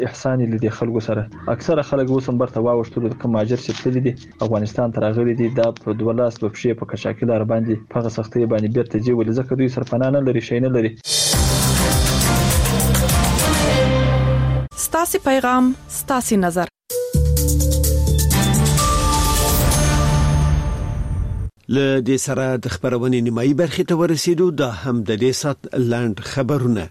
احسان لیدي خلکو سره اکثره خلک وسم برته واوښتل د کوم ماجر چې تللی دي افغانستان ته راغلي دي دا په 12 په پښې په کشاکیلار باندې په سختي باندې بیرته جې ولې ځکه دوی سرپناه نه لري شي نه لري. ستاسي پیغام ستاسي نظر. له دې سره د خبرونې نیمایي برخې ته ورسېدو دا هم د دې سات لاند خبرونه.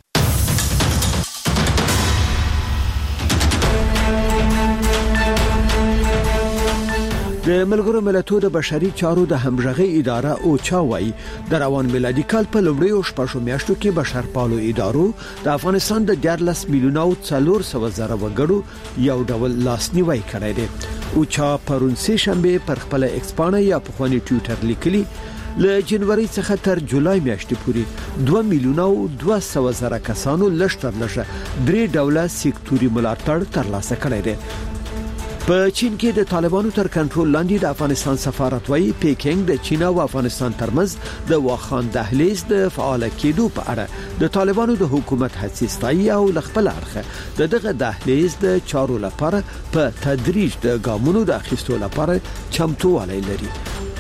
د ملګرو ملتونو د بشري چارو د همغږي اداره او چاوي د روان میلادي کال په لومړیو شپږو میاشتو کې بشرپالو ادارو د افغانستان د 14 میلیونو 400 زره وګړو یو ډول لاسنیوي کړی دی. او چا پرون سه شنبه پر خپل ایکسپانه یا په خواني ټوئیټر لیکلي له جنوري څخه تر جولای میاشتې پورې 2 میلیونه 200 زره کسانو لشتر لشه درې ډوله سکتوري ملاتړ ترلاسه کړی دی. په چین کې د طالبانو تر کنټرول لاندې د افغانستان سفارت وايي پیکینګ د چین او افغانستان ترمنځ د واخان دهلیز د فعال کېدو په اړه د طالبانو د حکومت هڅې ستایي او خپل اړخ دغه دهلیز د چارو لپاره په تدریج د ګامونو د اخیستو لپاره چمتووالی لري.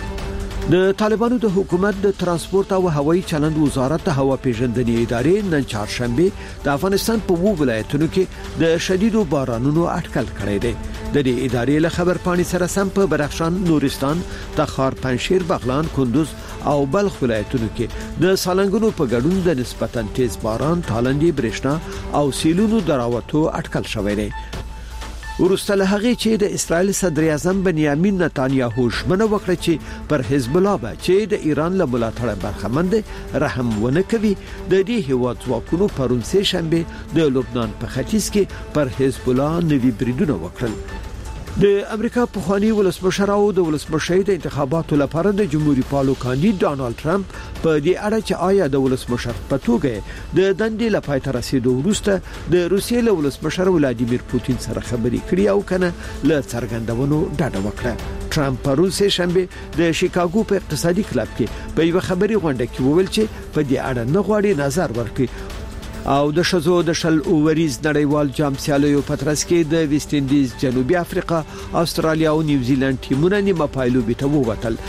د طالبانو د حکومت د ترانسپورت او هوایي چلند وزارت د هوا پیژندنې ادارې نن چهارشنبه د افغانستان په وو ولایتونو کې د شدیدو بارانونو اټکل کړی دی. د دې ادارې له خبر پاڼې سره سم په بدخشان، نورستان، تخار، پنجشیر، بغلان، کندوز او بلخ ولایتونو کې د سالنګونو په ګډون د نسبتاً تیز باران، تالندې، برېښنا او سیلونو دراوتو اټکل شوی دی. ورسته هغه چې د اسرائیل صدر اعظم بنیامین نتانیاهو ژمنه وکړه چې پر حزب الله به چې د ایران له ملاتړ برخمن دي رحم ونه کوي. د دې هیواد ځواکونو پرون سه شنبه د لبنان په ختیځ کې پر حزب الله نوي بریدونه وکړل. د امریکا په خواني ولسمشر او د ولسمشر د انتخاباتو لپاره د جمهوریت پالو کاندید ډانلډ ټرمپ په دې اړه چې آیا د ولسمشر په توګه د دندې لپاره تر رسیدو وروسته د روسیې له ولسمشر ولادیمیر پوتین سره خبرې کړې او کنه له څرګندونو ډاډه وکړه. ټرمپ پرون سه شنبه د شیکاګو په اقتصادي کلب کې په یو خبري غونډه کې وویل چې په دې اړه نه غواړي نظر ورکړي او د شزو د شل اوریز نړیوال جام سیالیو په ترڅ کې د ویسټ انډیز، جنوبي افریقا، استرالیا او نیوزیلند ټیمونه نیمه پایلوبي ته ووتل.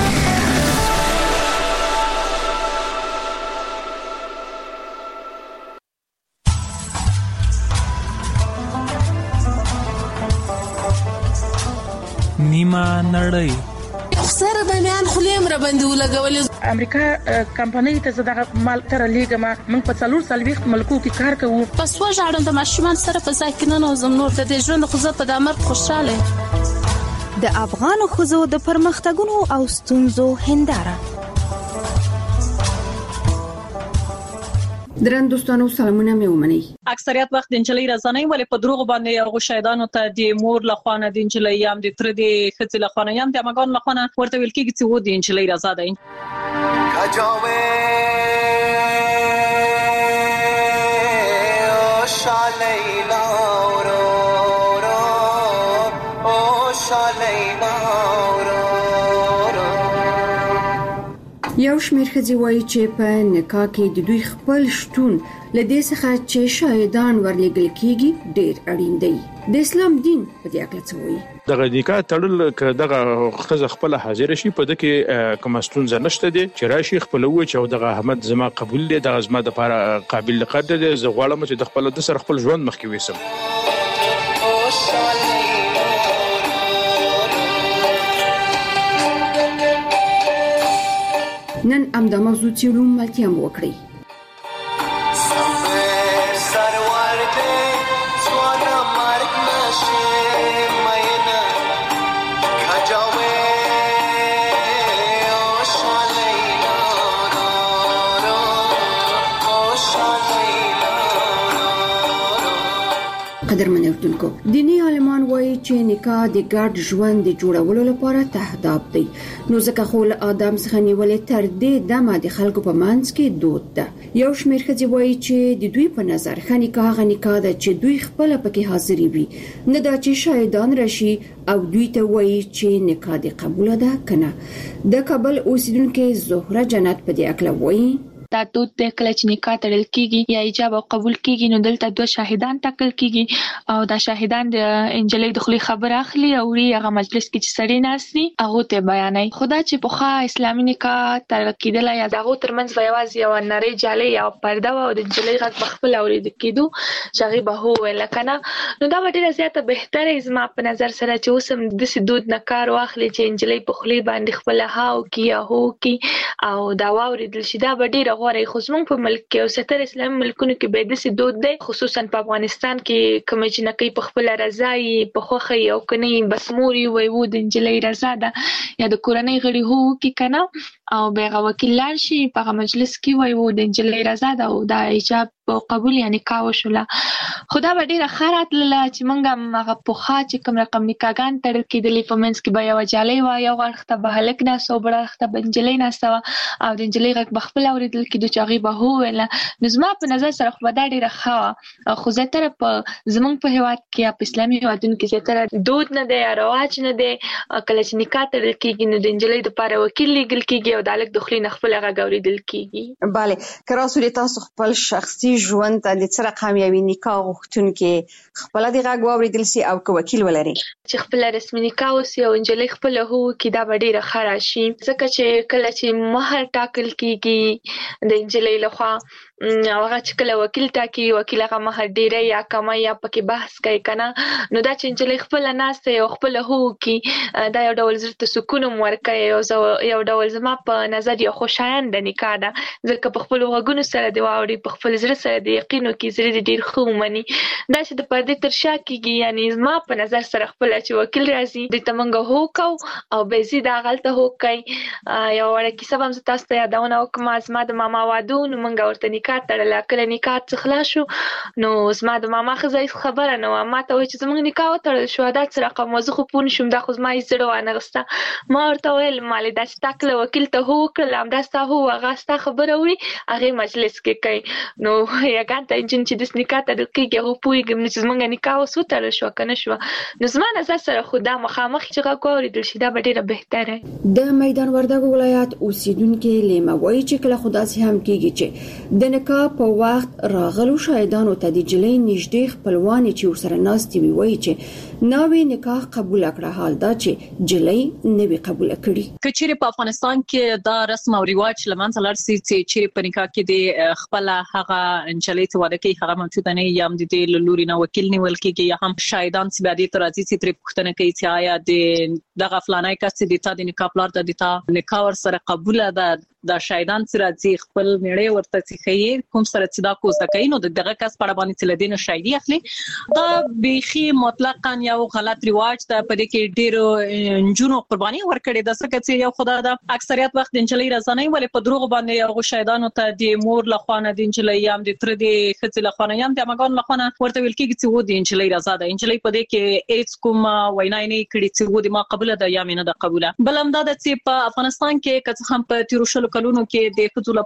نیمه نړۍ سره باندې خلیم را باندې ولګول. امریکا کمپنۍ ته زداغه مال تر لیګما موږ په 4 ملکو کې کار کوو. پس وژاړم د ماشومان سره په ځکه نه زم نور د ژوند خو په دامر خوشاله. د افغان خوځو د پرمختګونو او ستونزو هنداره. درن دوستانو سلامونه مې ومني. اکثریت وخت د انجلۍ رضانۍ ولې په دروغ باندې هغه شهیدانو ته د مور لخوانه د انجلۍ یم د تر د خځې لخوانه یم د امګان لخوانه ورته ویل کېږي چې و د انجلۍ رضا ده. کجاوي او شالیلا او شالیلا یو شمېر ښځې وایي چې په نکاح کې د دوی خپل شتون لدې څخه چې شاهدان ورلېږل کېږي ډېر اړین دی. د اسلام دین په دې اړه څه وایي؟ دغه نکاح تړل ک دغه خزه خپل حاضر شي په دغه کوم ستونزه نشته دي چې راشي خپل و چې دغه احمد زما قبول دي دغه زما د لپاره قابل قدر دي زه غواړم چې د خپل د سر خپل ژوند مخکې وسم. نن امدا موضوع چیرون ملتیم وکړي. قدرمن اردوونکو دینی عالمان وایي چې نکاح د ګډ ژوند د جوړولو لپاره تهداب دی. نو ځکه خو له آدم څخه نیولې تر دې دمه د خلکو په منځ کې دود ده. یو شمېر ښځې وایي چې د دوی په نظر ښه نکاح هغه نکاح ده چې دوی خپل پکې حاضر وي، نه دا چې شاهدان راشي او دوی ته وایي چې نکاح دې قبول ده کنه. د کابل اوسیدونکو زهره جنت په دې اړه وایي دا دود د کله چې نکاح تړل کیږي یا ایجاب او قبول کیږي نو دلته دوه شاهدان ټاکل کیږي او دا شاهدان د انجلۍ د خلی خبر اخلي او هغه مجلس کې چې سړی ناسي هغه ته بیانای خدا چې په خا اسلامي نکاح تړل کیدل یا دغه ترمنځ ویواز یو نری جالي یا پرده او د انجلۍ غږ بخپل اورید کیدو چې به هو ولکنه نو دا ډیره زیاته بهتره زما په نظر سره چې اوسم د سدود نه کار واخلي چې انجلۍ په خلی باندې خپل هاو کی یا هو کی او دا واوریدل شي دا ډیره غوړې خو زموږ په ملک کې او ستر اسلامي ملکونو کې به د سدود دی خصوصا په افغانستان کې کوم چې نکي په خپل رضای په خوخي او کني بس موري وي وود انجلۍ رضا ده یا د کورنۍ غړي هو کی کنه او به وکیل شي په مجلس کې وي وود انجلۍ رضا ده او دا ایجاب او قبول یعنی کاوه شولا خدا به ډیره خیرات لاله چې مونږه هغه پوخا چې کوم رقم نکاحګان تړل کېدلې په منځ کې به یو جالۍ و یو وخت به هلک نه سو بل وخت به انجلۍ نه سو او د انجلۍ غږ بخپل اوریدل کېدو چې هغه به هو ولا نظم په نظر سره خو دا ډیره ښه خو زه تر په زمونږ په هواد کې په اسلامي هوادونو کې زیاتره دود نه دی رواج نه دی کله چې نکاح تړل کېږي نو د انجلۍ لپاره وکیل لیږل کېږي او د هلک د خولې نه خپل غږ اوریدل کېږي. bale کراسو تاسو خپل شخصي ژوند ته د سره کامیابی نکاح غوښتونکي خپل د غږ واوریدل سي او کو وکیل ولري چې خپل رسمي نکاح وسي او انجلۍ خپل هو کې دا ډیره خراشي ځکه چې کله چې مہر ټاکل کیږي د انجلۍ لخوا هغه چې کله وکیل ټاکي وکیل هغه مہر ډیره یا کم یا پکې بحث کوي کنه نو دا چې انجلۍ خپل ناسته او خپل هو کې دا یو ډول زړه سکون ورکوي او یو ډول زما په نظر یو خوشایند نکاح ده ځکه په خپل وګونو سره دی واوري په خپل زړه سره دی یقینو کې زړه ډیر خو مني دا چې د پردې تر شا کېږي یعنی زما په نظر سره خپل چې وکیل راځي د تمنګ هو کو او به زی دا غلطه هو کوي یو ورکی سبب تاسو ته یادونه وکم زما د ماما وادو نو مونږ ورته نکاح تړل کله نکاح څخلا شو نو زما د ماما خزای خبره نو ما ته وای چې زمونږ نکاح تړل شو دا څه رقم وځ خو پون شوم دا خو ما یې زړه وانه غسته ما ورته ویل مال دا چې تاکله وکیل ته هو کړم دا ستا هو غاستا خبره وړي هغه مجلس کې کوي نو یګان ته چې د نکاح تړل کېږي هو پویګم چې زمونږ نکاح وسو تړل شو کنه شو نو زما نظر سره خدا مخامخ چې غوړي د شي دا ډیره بهتره د میدان وردګ ولایت اوسیدونکو لیموي چې کله خدا سي هم کېږي چې د نکاح په وخت راغلو شاهدانو ته د جلې نږدې خپلوان چې سره ناستي وي چې ناوي نکاح قبول کړه حال دا چې جلې نه وی قبول کړي کچېره په افغانستان کې دا رسم او ریواج لمن تلل سي چې په نکاح کې د خپل هغه انجلې ته واده کوي هغه موجود نه یم د دې لوري نه وکیل نیول کېږي یا هم شاهدان چې بعدي ترازی چې تر پښتنه کوي چې آیا د دغه فلانای کس د تا د نکاح پلار د تا نکاح ور سره قبول ده د شاهدان سره چې خپل میړې ورته چې کوم سره چې دا کوزه کوي نو دغه کس په اړه باندې چې لدین شاهدي اخلي دا بيخي مطلقاً یو غلط ریواج ته په دې کې ډېر جنونو قرباني ورکړي د څه چې یو خدای د اکثریت وخت انجلۍ رضانه ولې په دروغ باندې یو شاهدانو ته د مور لخوانه د انجلۍ یم د تر د خځې لخوانه یم د مګون لخوانه ورته ویل کېږي چې و د انجلۍ رضا ده انجلۍ په دې کې هیڅ کوم وینای نه کړي چې و د ما قبول ده یا مینه ده قبوله بل هم دا چې په افغانستان کې که هم په تیروشلو کلونو کې د خځو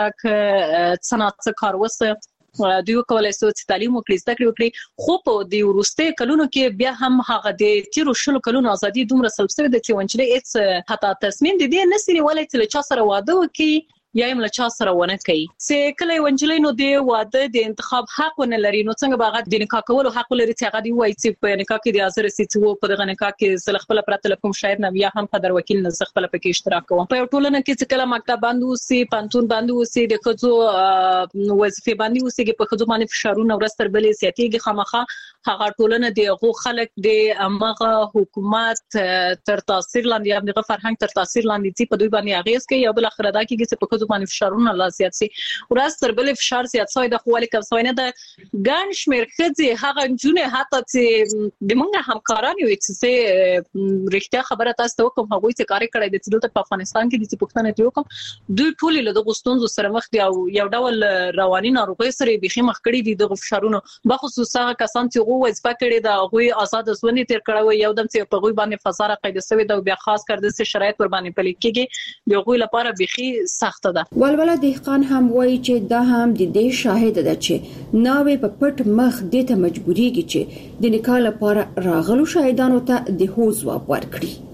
لپاره صنعت کار وسه دوی کولای شي چې تعلیم وکړي زده کړې وکړي خو په دې ورسته کلونو کې بیا هم هغه د تیرو شلو کلونو ازادي دومره سلسله د چونچلې اټس حتی تصمیم د دې نسري ولې چې چا سره واده وکړي یا هم له چا سره ونه کوي چې کله ونجلې نو دی واده د انتخاب حق ونه لري نو څنګه باغ د نکاح کولو حق لري چې هغه دی وایي چې په نکاح کې د حاضر سي چې په دغه نکاح کې سل خپل پرته کوم شاعر نه یا هم په در وکیل نه خپل پکې اشتراک کوم په ټولنه کې چې کله مکتب باندې سي پانتون باندې سي د خځو وظیفه باندې سي په خځو باندې فشارونه ورستر بلې سیاتيږي خامخه هغه ټولنه د غو خلک د امغه حکومت تر تاثیر لاندې هم د فرهنګ تر تاثیر لاندې چې په دوی باندې اغیز کوي یا بل اخر دا کېږي چې په باندې فشارونه لا زیات سي ورځ تر بل فشار زیات سوی د خو لیکم سوی نه د ګان شمیر خځې هغه جونه حتی چې د مونږه همکاران یو چې رښتیا خبره تاسو ته کوم هغه چې کار کړی د چې په افغانستان کې د پښتنه دی کوم دوی ټول له غوستونزو سره مخ دی او یو ډول رواني ناروغي سره بيخي مخ کړی دي د فشارونو بخصوص هغه کسان چې غو وظیفه کړی دا غوي آزاد ژوند تیر کړی یو دم چې په غوي باندې فزاره قید سوی دا بیا خاص کړ د شرایط ور باندې پلي کېږي د غوي لپاره بيخي سخت ده ولوله دهقان هم وایي چې دا هم د دې شاهد ده چې ناوې په پټ مخ د ته مجبوريږي چې د نکاح لپاره راغلو شاهدانو ته د هو ځواب ورکړي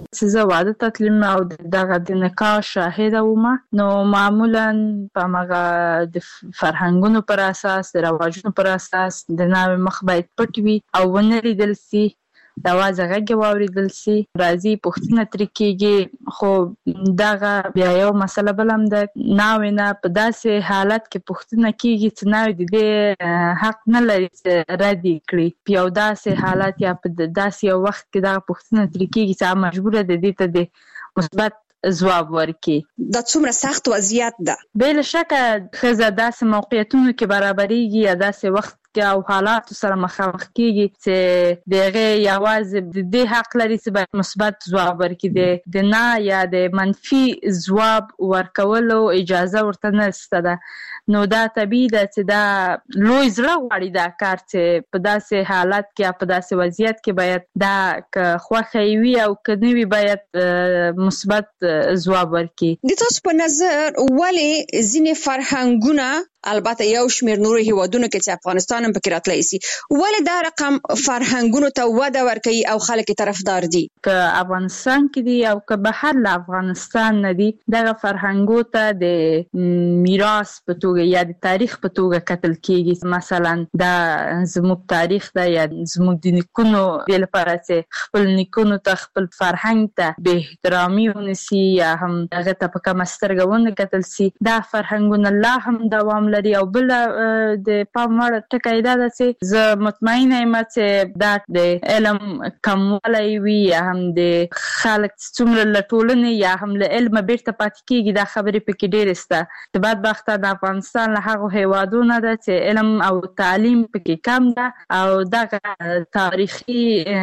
چې زه واده ته تلم او دغه د نکاح شاهده وم، نو معمولا په هغه د فرهنګونو پر اساس، د رواجونو پر اساس د ناوې مخ باید پټ وي او ونه لیدل سي، د اواز غږ واوریدل سي، راځي پوښتنه ترې کېږي. خو دغه بیا یو مسله بل هم د ناوې نه په داسې حالت کې پوښتنه کېږي چې ناوې د دې حق نه لري چې رد یې کړي. په یو داسې حالت یا په داسې یو وخت کې دغه پوښتنه ترې کېږي چې مجبوره ده دې ته د مثبت ځواب ورکړي. دا څومره سخت وضعیت ده. بلا شکه ښځه داسې موقعیتونو کې برابرېږي یا داسې وخت کې او حالاتو سره مخامخ کېږي چې د هغې یوازې د دې حق لري چې باید مثبت ځواب ورکړي، د نه یا د منفي ځواب ورکولو اجازه ورته نشته ده. نو دا طبیعي ده چې دا لوی زړه غواړي دا کار چې په داسې حالت کې یا په داسې وضعیت کې باید دا که خوښه یې وي او که نه وي باید مثبت ځواب ورکړي. د تاسو په نظر ولې ځینې فرهنګونه، البته یو شمېر نورو هیوادونو کې چې افغانستان هم پکې راتلی سي، ولې دا رقم فرهنګونو ته وده ورکوي او خلک یې طرفدار دي؟ که افغانستان کې دي او که بهر له افغانستان نه دي، دغه فرهنګو ته د میراث په توګه یا د تاریخ په توګه کتل کېږي. مثلا دا زموږ تاریخ ده یا زموږ د نیکونو دې لپاره چې خپل نیکونو ته، خپل فرهنګ ته بې احترامي ونسي یا هم هغه ته په کمه سترګه ونه کتل سي، دا فرهنګونه لا هم دوام لري. او بل د پام وړ ټکی دا ده چې زه مطمئنه یم چې دا د علم کموالی وي یا هم د خلک څومره له ټولنې یا هم له علمه بیرته پاتې کېږي، دا خبرې پکې ډېرې شته. د بدبخته د افغانستان له هغو هیوادونه ده چې علم او تعلیم پکې کم ده او دغه تاریخي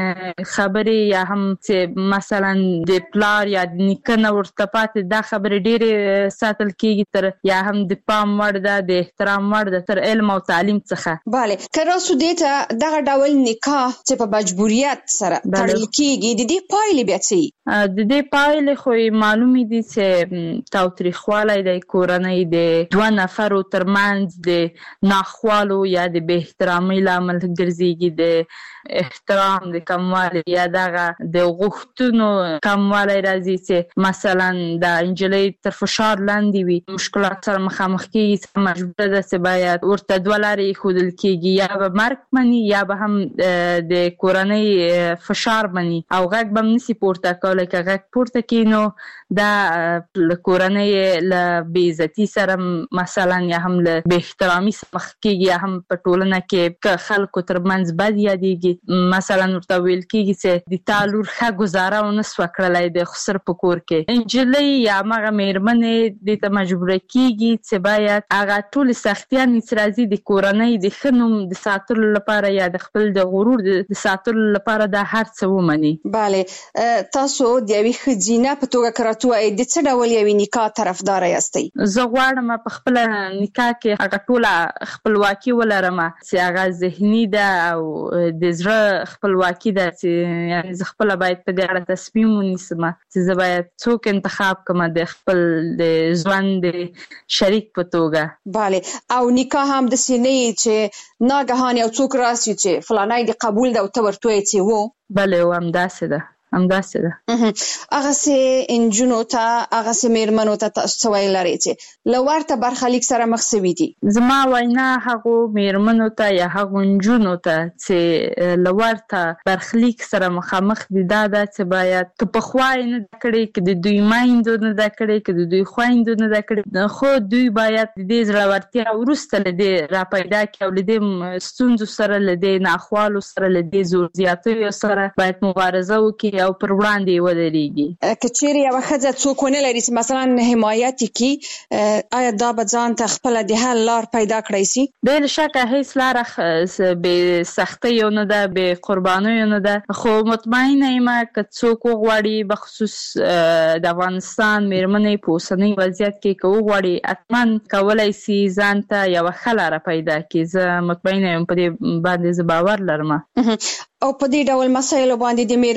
خبرې یا هم چې مثلا د پلار یا د نیکه نه ورته پاتې، دا خبرې ډېرې ساتل کېږي تر یا هم د پام وړ ده، د احترام وړ ده تر علم او تعلیم څخه. بله، که راسو دې ته دغه ډول نکاح چې په مجبوریت سره تړل کېږي، د دې پایلې بیا څه وي؟ د دې پایلې خو معلومې دي چې تاوتریخوالی د کورنۍ د دوه نفرو ترمنځ د ناخوالو یا د بې احترامۍ لامل ګرځېږي، د احترام د کموالی یا دغه د غوښتنو کموالی راځي چې مثلا د نجلۍ تر فشار لاندې وي، مشکلات سره مخامخ کېږي چې مجبوره ده چې باید ورته دوه لارې ایښودل کېږي، یا به مرګ مني یا به هم د کورنۍ فشار مني او غږ به هم نسي پورته کولی. که غږ پورته کړي نو دا کورنۍ له بې عزتي سره مثلا یا هم له بې احترامي سره مخ کېږي یا هم په ټولنه کې که خلکو ترمنځ بد یادېږي. مثلا ورته ویل کېږي چې د تا لور ښه ګزاره ونه سوه کړلی د خسر په کور کې. نجلۍ یا همغه مېرمنې دې ته مجبوره کېږي چې باید هغه ټولې سختیانې چې راځي د کورنۍ د ښه نوم د ساتلو لپاره یا د خپل د غرور د ساتلو لپاره دا هر څه ومني. بله، تاسو د یوې ښځینه په توګه که راته ووایئ د څه ډول یوې نکاح طرفداره یاستئ؟ زه غواړم په خپله نکاح کې هغه ټوله خپلواکي ولرم چې هغه ذهني ده او د زړه خپلواکي ده، چې یعنې زه خپله باید په دې اړه تصمیم ونیسم چې زه باید څوک انتخاب کړم د خپل د ژوند د شریک په توګه. بله، او نکاح هم داسې نه وي چې ناګهان یو څوک راسي چې فلانی د قبول ده او ته ورته وایې چې و؟ بله، همداسې ده. هغسې نجونو ته، هغسې مېرمنو ته تاسو څه ویل لرئ چې له ورته برخلیک سره مخ شوي دي؟ زما وینا هغو مېرمنو ته یا هغو نجونو ته چې له ورته برخلیک سره مخامخ دي دا ده چې باید که پخوا یې نه ده کړې، که د دوی میندو نه ده کړې، که د دوی خویندو نه ده کړې، خو دوی باید د دې زړورتیا وروسته له دې راپیدا کړي او له دې ستونزو سره، له دې ناخوالو سره، له دې زور زیاتیو سره باید مبارزه وکړي او پر وړاندې ودرېږي. که چیرې یوه ښځه څوک ونه لري چې مثلا حمایت یې کړي، آیا دا به ځان ته خپله د حل لار پیدا کړی سي؟ بې شکه هیڅ لاره بې سختیو نه ده، بې قربانیو نه ده، خو مطمئنه یم که څوک وغواړي، بخصوص د افغانستان مېرمنې په اوسني وضعیت کې که وغواړي حتما کولی سي ځان ته یوه ښه لاره پیدا کړي. زه مطمئنه یم په دې باندې، زه باور لرم. او په دې ډول مسایلو باندې د مېرمنو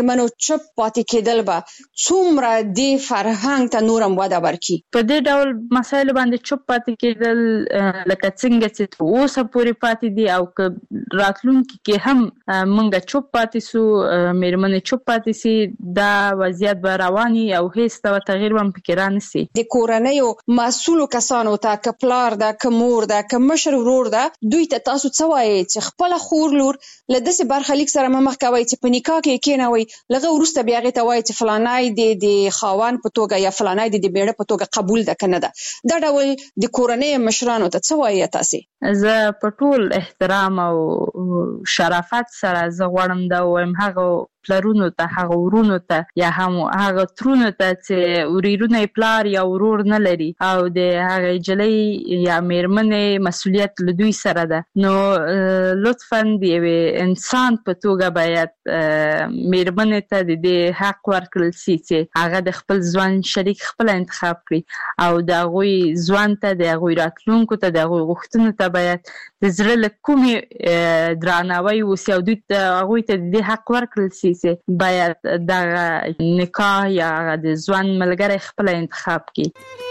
چپ پاتې کېدل به څومره د فرهنګ ته نورم وده ورکړي؟ په دې ډول مسایل باندې چپ پاتې کېدل لکه څنګه چې اوسه پورې پاتې دي او که راتلونکي کې هم مونږ چپ پاتې سو مېرمنې چپ پاتې سي دا وضعیت به رواني او هیڅ ډول تغییر هم پکې رانسي. د کورنیو مسؤلو کسانو ته که پلار ده که مور ده که مشر ورور ده دوی ته تاسو څه وایي چې خپل خور لور له داسې برخلیک سره مخ کوي چې په نکاح کې کېنوي لږه وروسته بیا هغې ته وایي چې فلانی د خاوند په توګه یا فلانی د بیړه په توګه قبول ده که نه ده. دا ډول د کورنۍ مشرانو ته څه وایي تاسې؟ زه په ټول احترام او شرافت سره زه غواړم دا ووایم هغه پلرونو ته هغه ورونو ته یا هم هغه ترونو ته چې وریرونه پلار یا ورور نه لري او د هغه جلۍ یا مېرمنې مسؤلیت له دوی سره ده نو لطفاً د یوې انسان په توګه باید مېرمنې ته د دې حق ورکړل سي چې هغه د خپل ژوند شریک خپل انتخاب کړي او د هغوی ژوند ته د هغوی راتلونکو ته د هغوی غوښتنو ته باید د زړه له کومې درناوی وسي او دوی ته هغوی ته د دې حق ورکړل سي چې باید دغه نکاح یا د ژوند ملګری خپل انتخاب کړي.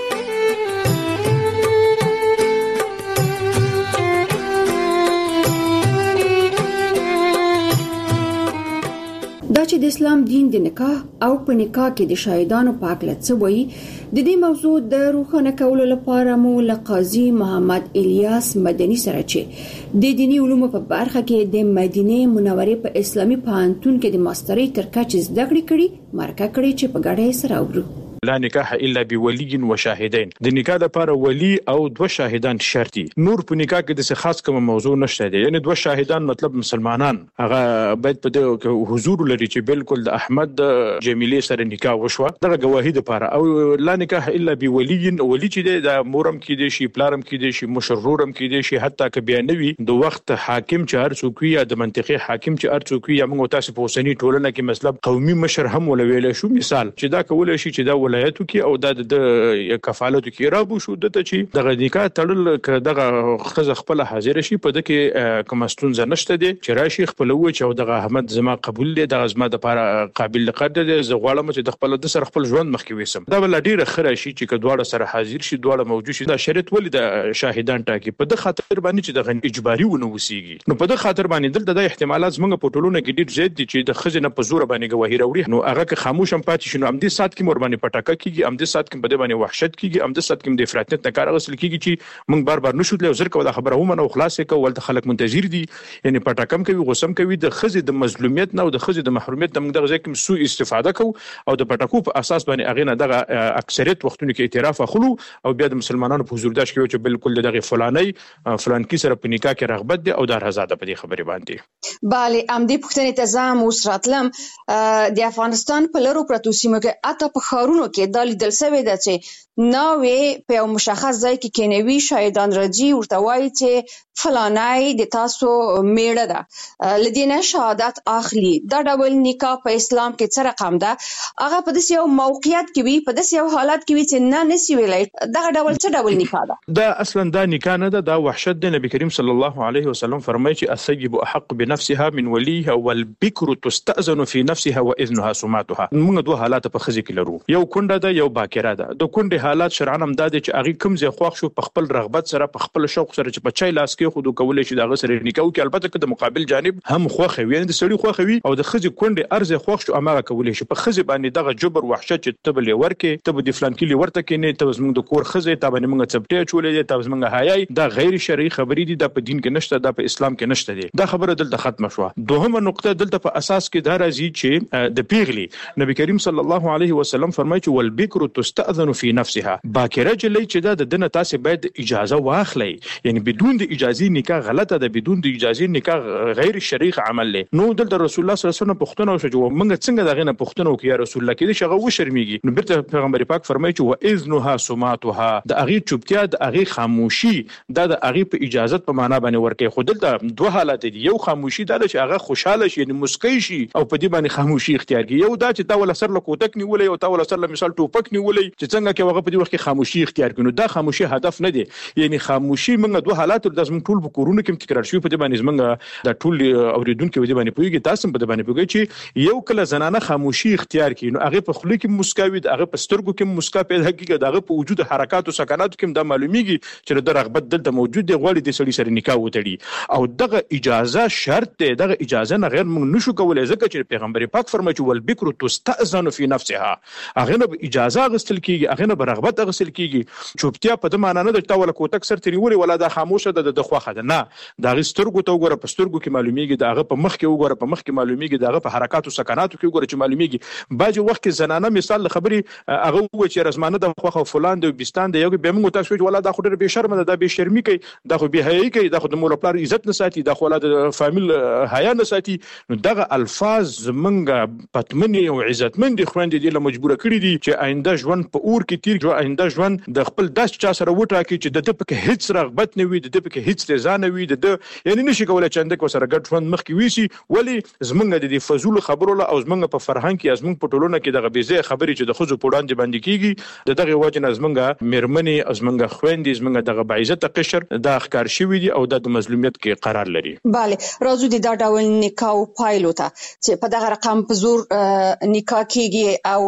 دا چې د اسلام دین د نکاح او په نکاح کې د شاهدانو په اړه څه وایي د دې موضوع د روښانه کولو لپاره مو له قاضي محمد الیاس مدني سره چې د دینی علومو په برخه کې د مدینه منورې په اسلامي پوهنتون کې د ماسترۍ تر کچې زده کړې کړې مرکه کړې چې په ګډه سره اورو. لا نکاح الا بولي وشاهدين. د نکاح لپاره ولی او دوه شاهدان شرطي. نور په نکاح کې د خاص کوم موضوع نشته دی، یعنی دوه شاهدان مطلب مسلمانان هغه باید په دې حضور لري چې بالکل د احمد جمیله سره نکاح وشوه دغه گواهی لپاره. او لا نکاح الا بولي ولی چې د مورم کې دی شي پلارم کې دی شي مشرورم کې دی شي حتی که بیانوي د وخت حاکم چې هر څوک یا د منطقي حاکم چې هر څوک یا موږ تاسو په اوسنی ټولنه کې مطلب قومي مشر هم ولویل شو مثال چې دا کول شي چې دا ولایتو کې او د کفالتو کې رابو شو دته چې دغه نکاح تړل دغه خزه خپل حاضر شي په دغه کومستون زنشته دي چې راشي خپل و چې دغه احمد زما قبول دي دغه زما د لپاره قابل قدر دي زه غواړم چې د خپل د سر خپل ژوند مخکې وسم. دا ول ډیره خره شي چې کډواړه سره حاضر شي دواړه موجود شي دا شرط ولې د شاهدان ټاکي په د خاطر باندې چې د اجباري ونه وسیږي نو په د خاطر باندې دلته د احتمالات زمونږ په ټولونه کې ډیر زیات دي چې د خزینه په زور باندې گواهی راوړي نو هغه که خاموش هم پاتې شنو ام دې سات کې مور باندې پټاکه کیږي ام دې سات کې په دې باندې وحشت کیږي ام دې سات کې د افراطیت نه کار غوښتل کیږي چې موږ بار بار نشو تل زر کوله خبره هم نو خلاص کو ولته خلک منتظر دي یعنی پټاکم کوي غوسم کوي د خزې د مظلومیت نه او د خزې د محرومیت نه موږ دغه ځکه سو استفاده کو او د پټاکو په اساس باندې اغه نه دغه اکثریت وختونو کې اعتراف اخلو او بیا د مسلمانانو په حضور داش کوي چې بالکل دغه فلان کی سره په نکاح کې رغبت دي او د رضاده په دې خبره باندې bale ام دې پښتنې ته زم وسراتلم د افغانستان په لرو پرتو سیمو کې اته په خارونو کې د لیدل سوي ده چې ناوې په مشخص ځای کې کېنوي شاهدان راځي ورته وایي چې فلانای د تاسو میړه ده لدینه شهادت اخلي. دا ډول نکاح په اسلام کې څه رقم ده؟ هغه په داسې یو موقعیت کې وي په داسې یو حالت کې وي چې نه نسی ویلای دا ډول څه ډول نکاح ده؟ دا اصلا دا نکاح نه ده دا وحشت دی. نبی کریم صلی الله علیه وسلم فرمایي چې الثيب احق بنفسها من وليها والبكر تستأذن في نفسها واذنها سماتها. موږ دوه حالات په خزي کې لرو یو کونډه ده یو باکره ده. د کونډه حالات شرعاً هم دا چې هغه کوم ځای خوښ شو په خپل رغبت سره په خپل شوق سره چې په چای لاس کې خود کولای شي دا غسر نکاح کې البته که د مقابل جانب هم خوښ وي د سړي خوښ وي او د خزي کونډه ارزه خوښ شو امره کولای شي په خزي باندې دغه جبر وحشت چې تبل ورکه تب د فلان کې ورته کې نه تب زموږ د کور خزي تب موږ چپټه چولې تب زموږ حیاي دا غیر شرعي خبرې دي د په دین کې نشته د په اسلام کې نشته دي. دا خبره دلته ختم شو. دوهمه نقطه دلته په اساس کې دا راځي چې د پیغلی نبی کریم صلی الله علیه وسلم فرمایي چې والبکر تستأذن في نفسها. باکره جلې چې دا د دنه تاسو باید اجازه واخلئ یعنی بدون د اجازه نکاح غلطه ده بدون د اجازه نکاح غیر شرعي عمل له. نو دلته رسول الله صلی الله علیه وسلم پښتنه او شجو موږ څنګه دغه نه پښتنه وکي یا رسول الله کې شغه و شرمېږي نو بیرته پیغمبر پاک فرمایي چې واذنها سماتها د اغه چوپتیا د اغه خاموشي د اغه په اجازه په معنا باندې ورکه خود دلته دوه حالات دي یو خاموشي دا چې هغه خوشاله شي یعنی مسکی شي او په دې باندې خاموشي اختیار کوي یو دا چې تا ول سر له کوتک نیولې او تا ول سر له په مثال ټوپک نیولې چې څنګه کې هغه په دې وخت کې خاموشي اختیار کړي. دا خاموشي هدف نه دی، یعنی خاموشي موږ دوه حالات د زموږ ټول په کورونو کې تکرار شوی. په دې باندې موږ د ټول اوریدونکو په دې باندې پوهیږي، تاسو په دې باندې پوهیږئ چې یو کله زنانه خاموشي اختیار کړي نو هغه په خله کې مسکاوي، هغه په سترګو کې مسکا پیدا کیږي، هغه په وجود حرکات او سکنات کې د معلومیږي چې د رغبت دلته موجود دی، غواړي د سړي سره نکاح وتړي. او دغه اجازه شرط دی، دغه اجازه نه غیر موږ نشو کولای، ځکه چې پیغمبر پاک فرمایي چې والبکر تستأذن فی نفسها، هغه نه اجازه غوښتل کیږي، هغه نه رغبت غوښتل کیږي. چوپتیا په دې معنی نه ده چې تاول کوتک سر تریولي ولا د خاموشه د خوخه ده، نه، د سترګو ته وګوره، په سترګو کې معلومیږي، دغه په مخ کې وګوره، په مخ کې معلومیږي، دغه په حرکات او سکناتو کې وګوره چې معلومیږي. بعض وخت کې زنانه مثال خبري هغه و چې رسمانه د خوخه فلان د بستان دی، یو به موږ تاسو ولا دا خو ډېر به شرم ده، دا به شرمي کوي، دا خو به حیا کوي، دا خو د مور خپل عزت نه ساتي، دا خو د فامیل حیا نه ساتي. نو دغه الفاظ منګه پتمنې او عزتمن دي خويندې دي له مجبوره کړی دي چې آینده ژوند په اور کې تیر جو، آینده ژوند د خپل داس چا سره وټاکي چې د پکې هیڅ رغبت نه وي، د پکې هیڅ رضا نه وي، د یعنی نشي کولای چې اندک وسره ګډ ژوند مخ کې ویسي. ولی زمونږ د دې فزول خبرو له او زمونږ په فرهنګ کې زمونږ په ټولنه کې دغه بيزه خبرې چې د خزو په وړاندې باندې کیږي، د دغه وجه نه زمونږ مېرمنې زمونږ خويندې زمونږ دغه بعزت قشر د ښکار شوی دي او د مظلومیت کې قرار لري. bale راځو د دا ډول نکاح پایلو ته چې په دغه رقم په زور نکاح کیږي او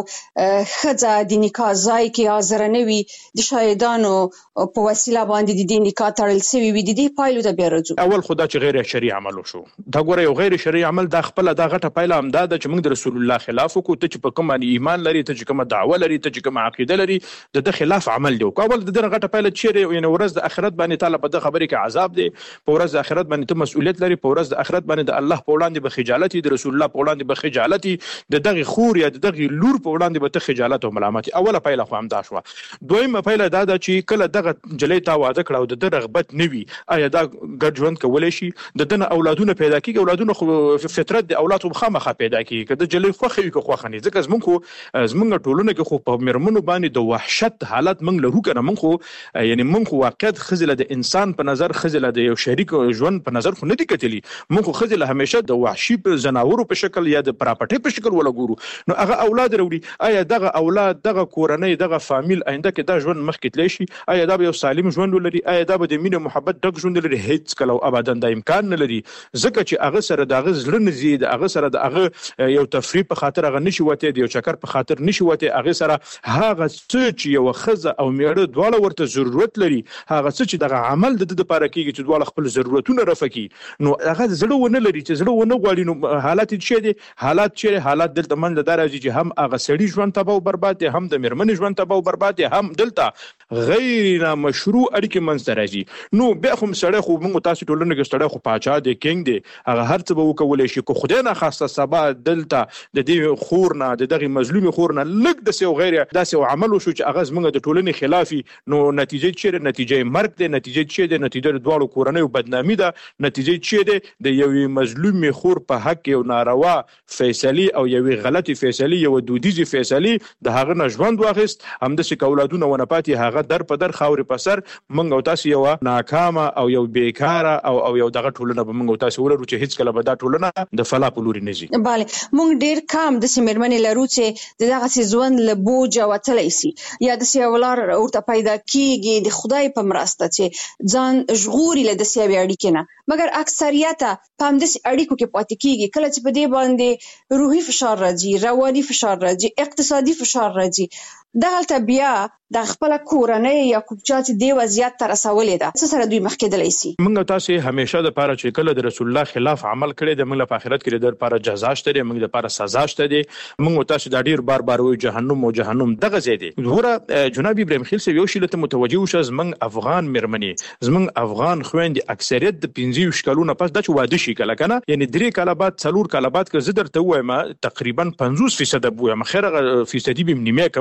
خځه د نکاح ځای کې حاضر نه وي، د شاهدانو په وسیله باندې د دې نکاح تړل شوی وي، د دې پایلو ته بیا راځو. اول خدا چې غیر شرعي عمل وشو، دا ګوره یو غیر شرعي عمل د خپل د غټه پایله هم دا چې موږ د رسول الله خلاف وکړو. ته چې په کوم ایمان لري، ته چې کوم دعوه لري، ته چې کوم عقیده لري، د خلاف عمل دی. اول د دغه غټه پایله چې یعنی ورځ د آخرت باندې تعالی په دغه خبره کې عذاب دی، په ورځ د آخرت باندې ته مسؤلیت لري، په ورځ د آخرت باندې د الله په وړاندې به خجالت، د رسول الله په وړاندې به خجالت، د دغه خور یا د دغه لور په وړاندې به ته خجالت او ملامت. اوله پایله خو هم دا شو. دویمه پایله دا ده چې کله دغه جلې تا واده کړه او د رغبت نوي، آیا دا ګډ ژوند کولای شي؟ د دنه اولادونه پیدا کیږي، اولادونه خو فطرت د اولاد خامخا پیدا کیږي، کله جلې خوخه وي که خوخه نه، ځکه زمونږ ټولنه کې خو په مرمنو باندې د وحشت حالت موږ لرو کنه. موږ خو یعنی موږ خو واقعیت خزله د انسان په نظر، خزله د یو شریک ژوند په نظر خو نه دي کتلی. موږ خو خزله همیشه د وحشي په زناورو په شکل یا د پراپټي په شکل ولا ګورو. نو هغه اولاد وروړي، آیا دغه اولاد دغه کورنۍ دغه فامیل آینده کې دا ژوند مخ کې تلی شي؟ آیا دا به یو سالم ژوند ولري؟ آیا دا به د مینه محبت ډک ژوند لري؟ هیڅ کله ابدا دا امکان نه لري، ځکه چې هغه سره دغه زړه نه زیات، هغه سره دغه یو تفریح په خاطر هغه نشي وته، دی یو چکر په خاطر نشي وته، هغه سره هغه څه چې یو خزه او میړه دواړه ورته ضرورت لري، هغه څه چې دغه عمل د لپاره کیږي چې دواړه خپل ضرورتونه رفقي، نو هغه زړه ونه لري چې زړه ونه غواړي. نو حالات چې دي، حالات دلته من د درجه چې هم هغه سړي ژوند تباہ او برباد دي، هم د میرمنې ژوند تباہ او برباد دي، هم دلته غیر مشروع اړیکې منځ راځي. نو بیا خو سړی خو موږ تاسو ټولنه کې سړی خو پاچا دی، کینګ دی، هغه هر څه به وکولای شي. کو خدای نه خواسته سبا دلته د دې خور نه، د دغه مظلوم خور نه لګ د سیو غیر داسې عمل وشو چې هغه زموږ د ټولنې خلافي، نو نتیجه چې نتیجه مرګ دی، نتیجه چې د نتیجه دواړو کورنۍ بدنامي ده، نتیجه چې د یوې مظلوم خور په حق یو ناروا فیصله او یوې غلطي فیصله، یو دودیزي فیصله د هغه نه ژوند واخیست، هم د اولادونه ونه پاتې، هغه در په در خاورې په سر منګ او تاسو یو ناکامه او یو بیکاره او یو دغه ټولنه به موږ تاسو ولرو چې هیڅ کله به دا ټولنه د فلا په لوري نه ځي. bale موږ ډیر کم د سیمرمنې لرو چې دغه ځوان له بوج وتلی سي، یا د سیولار ورته پیدا کیږي د خدای په مرسته چې ځان ژغوري له د سیاوي اړیکې نه، مګر اکثریت په همدې اړیکو کې پاتې کیږي. کله چې په دې باندې روحي فشار راځي، رواني فشار راځي، اقتصادي فشار راځي، دغلته بیا د خپل کورنۍ یا کوچات دی وضعیت تر رسولې ده، څه سره دوی مخ کېدلی سي. موږ تاسو همیشه د پاره چې کله د رسول الله خلاف عمل کړي د موږ په آخرت کې د لپاره جزا شته، موږ د لپاره سزا شته دي. موږ تاسو د ډیر بار وي جهنم دغه ځای دی. ګوره جناب ابراهیم خلیل سیو شي لته متوجه وشه، زمنګ افغان مرمنې، زمنګ افغان خويندې اکثریت د 15 کلونو پس د واده شي کله کنه، یعنی 3 کاله بعد 4 کاله بعد که زه درته وایم تقریبا 50% بویم، خیر فیصدي به نیمه کم،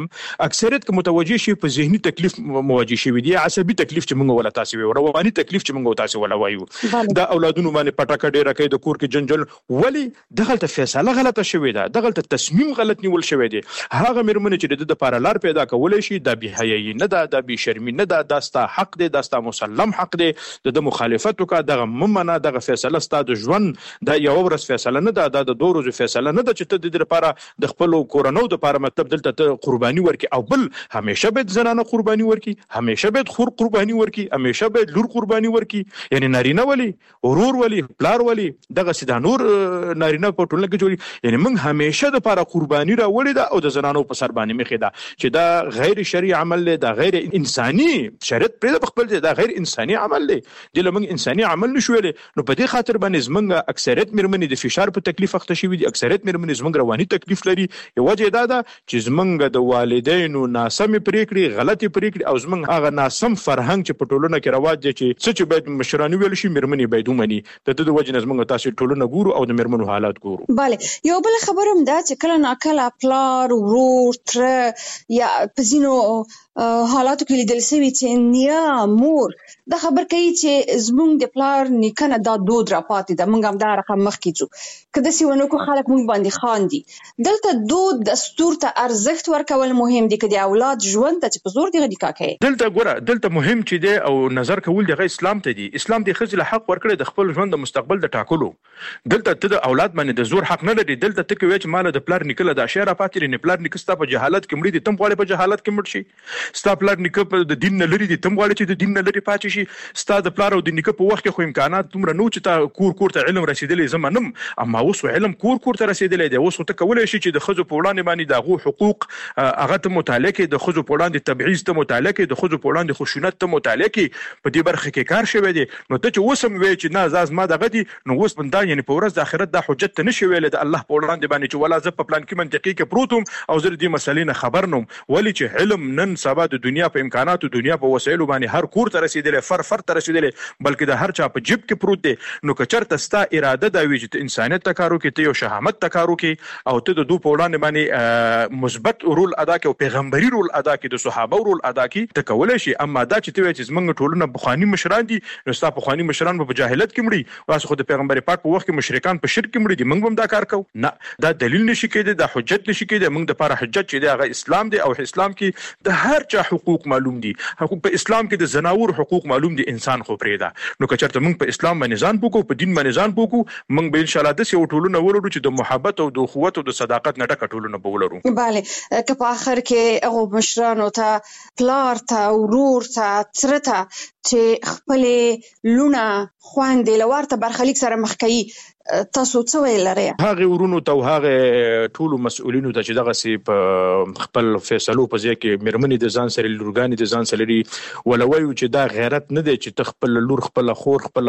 اکثریت که متوجه شي په ذهني تکلیف مواجه شي دي عصبي تکلیف چې موږ ولا تاسو وي رواني تکلیف چې موږ تاسو ولا وایو دا اولادونو باندې پټه کډه راکې د کور کې جنجال ولی دغلت فیصله غلطه شوې ده دغلت تصمیم غلط نیول شوی دی هغه مېرمنې چې د لپاره لار پیدا کولای شي د بهایي نه ده د بشرمي نه ده داستا حق دی داستا مسلم حق دی د مخالفت وکړه دغه ممنه دغه فیصله ستاسو ژوند د یو ورځ فیصله نه ده د 2 ورځې فیصله نه ده چې ته د لپاره د خپل کورونو د لپاره مطلب دلته قرباني ورکي او بل همیشه به زنانه قرباني ورکي همیشه به خور قرباني ورکي همیشه به لور قرباني ورکي یعنی نارینه ولی ورور ولی پلار ولی دغه سیده نور نارینه په ټولنه کې جوړي یعنی موږ همیشه د لپاره قرباني راوړي ده او د زنانو په سر باندې مخې ده چې دا غیر شرعي عمل دی دا غیر انساني شریعت پر خپل دا غیر انساني عمل دی د لمن انساني عمل نشویل نو په دې خاطر باندې زمنګ اکثریت مېرمنې د فشار په تکلیف اخته شوی دي اکثریت مېرمنې زمنګ رواني تکلیف لري یو وجه دا ده چې زمنګ د والدینو ناسم پریکړې غلطي پریکړې او زمنګ هغه ناسم فرهنګ چې په ټولنه کې رواج دي چې څه باید مشرانو ویل شي مېرمنې باید ومني د دې وجه زمنګ تاسو ټولنه ګورو او د مېرمنو حالات ګورو bale یو بل خبرم دا چې کله ناکله پلار ورور تر یا پزینو حالاتو کې لیدل شوی چې نیا مور دا خبر کوي چې زمونږ د پلار نیکنه دا دود را پاتې ده مونږ هم دا رقم مخ کیږو کله چې ونو کو خلک مونږ باندې خاندي دلته دود دستور ته ارزښت ورکول مهم دي کدي اولاد ژوند ته په زور دی نکاح کوي دلته ګوره دلته مهم چې دی او نظر کول د اسلام ته دی اسلام د خځې حق ورکړي د خپل ژوند د مستقبل د ټاکلو دلته ته د اولاد باندې د زور حق نه لري دلته ته کوي چې مال د پلار نکله د اشاره پاتې نه پلار نکستا په جهالت کې مړي دي تم غواړي په جهالت کې مړ شي ستا پلار نکه په د دین نه لري دي تم غواړي چې د دین نه لري پاتې شي ستا د پلار او د نکه په وخت کې خو امکانات تمره نو چې تا کور ته علم رسیدلې زمانم اما اوس علم کور ته رسیدلې دی اوس ته کولای شي چې د خځو په وړاندې باندې دغه حقوق هغه ته متعلق د خځو په وړاندې تبعیض ته متعلق د خځو په وړاندې خشونت ته متعلق په دې برخه کې کار شوی دی نو ته چې وسم وی چې نه زاز ما دغه دي نو اوس بندا یعنی په ورځ د آخرت د حجت ته نشي ویل د الله په وړاندې باندې چې ولا ز په پلان کې منطقي کې پروتم او زه دې مسلې نه خبر نوم ولی چې علم نن سبا د دنیا په امکاناتو دنیا په وسایلو باندې هر کور ته رسیدلې فر ته رسیدلې بلکې د هر چا په جیب کې پروت دی نو که چرته ستا اراده دا وي چې انسانیت ته کارو کې ته یو شهامت ته کارو کې او ته د دوه په وړاندې باندې مثبت رول ادا کې او پیغمبري رول ادا کې د صحابه رول ادا کې ته کولای شي اما دا چې ته چې زمونږ ټولنه بخوانی مشران دي نو ستا بخوانی مشران په جاهلیت کې مړي واسه خو د پیغمبر پاک په وخت کې مشرکان په شرک کې مړي دي موږ هم دا کار کوو نه دا دلیل نشي کېده دا حجت نشي کېده موږ د لپاره حجت چې دی هغه اسلام دی او اسلام کې د هر چا حقوق معلوم دي حقوق په اسلام کې د زناور حقوق معلوم دي انسان خو پرېدا نو که چېرته موږ په اسلام باندې ځان پوکو په دین باندې ځان پوکو موږ به ان شاء الله د یو ټولنه ولرو چې د محبت او د اخوت او د صداقت نه ډکه ټولنه به ولرو bale که په اخر کې هغه مشرانو ته پلار ته ورور ته تر ته چې خپل لونه خويندې لورته برخلیک سره مخ کوي تاسو څه ویل لرئ هغه ورونو ته هغه ټول مسؤلینو ته چې دغه سي په خپل فیصلو په ځای کې مرمنې د ځان سره لورګانی د ځان سره لري ولوي چې دا غیرت نه دی چې تخپل لور خپل خور خپل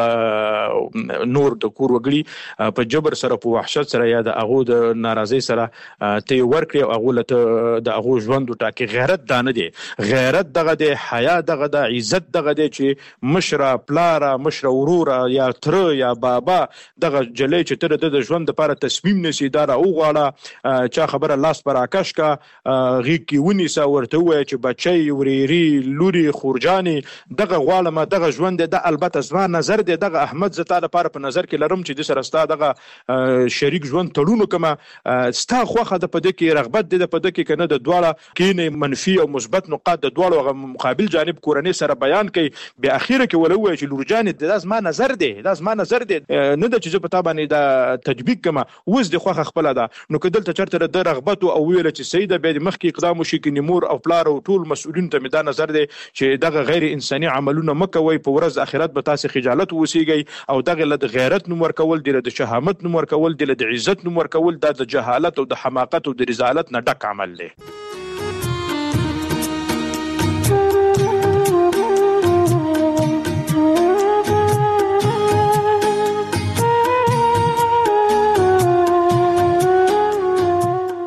نور د کور وګړي په جبر سره په وحشت سره یا د اغو د ناراضي سره ته ورکړي او اغو له د اغو ژوند ټاکي غیرت دانه دی غیرت دغه دی حیا دغه د عزت دغه دی چې مشره پلار مشره ورور یا تر یا بابا دغه جلې چې تر د ژوند لپاره تصمیم نشي دا او غواړه چا خبره لاس پر آکاش کا غي کی ونی سا ورته وای چې بچي وريري لوري خورجاني دغه غواړه دغه ژوند د البته زما نظر دی دغه احمد زتا لپاره په نظر کې لرم چې د سره ستا دغه شریک ژوند تړونو کما ستا خوخه د پد کې رغبت د پد کې کنه د دواړه کینه منفي او مثبت نقاط د دواړو مقابل جانب کورنۍ سره بیان کوي به اخیره کې ولوي چې لورجاني د زما نظر دی د زما نظر دی نه د چې په تابانه د تطبیق کما وز د خوخه خپل ده نو کدل ته چرته د رغبت او ویل چې سیده به مخ کې اقدام وشي کې نمور او پلار او ټول مسؤلین ته دا نظر دی چې دغه غیر انساني عملونه مکوي په ورځ اخرت به تاسو خجالت وسیږي او دغه له غیرت نوم ورکول دی د شهامت نوم ورکول دی د عزت نوم ورکول د جهالت او د حماقت او د رذالت نه ډک عمل دی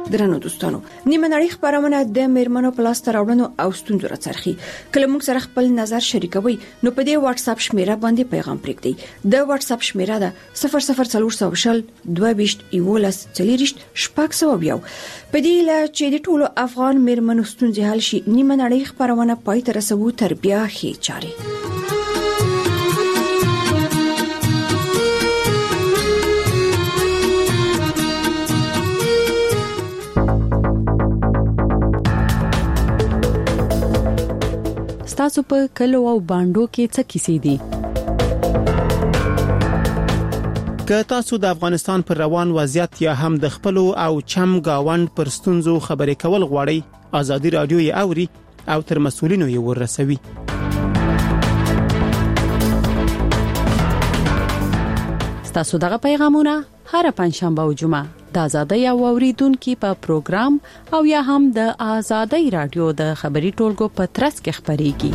درنو دوستانو نیمه نړۍ خبرونه د میرمنو په لاس راوړنو او ستونزو راڅرخي کله موږ سره خپل نظر شریکوي نو په دې واتس اپ شمیره باندې پیغام پرېږدئ د واتس اپ شمیره ده 00400 22 11 40 شپږ په دې لا چې د ټولو افغان میرمنو ستونزې حل شي نیمه نړۍ خبرونه پای ته رسوو تر بیا هي چاري تاسو په کلو او باندو کې څه کیسې دي که تاسو د افغانستان پر روان وضعیت یا هم د خپل او چم گاوند پر ستونزو خبرې کول غواړئ ازادي رادیو یې اوري او تر مسؤلینو یې ورسوي تاسو دغه پیغامونه هر پنځشنبه او جمعه د آزادۍ او اوریدونکو په پروګرام او یا هم د آزادۍ رادیو د خبري ټولګو په ترڅ کې خبريږي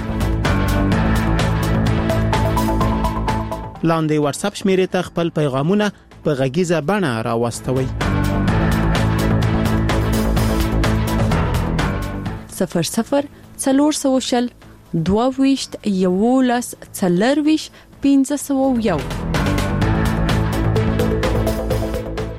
لاندې واتس اپ شمیرې ته خپل پیغامونه په غږیزه بڼه راوستوي 00 420 11 40 1501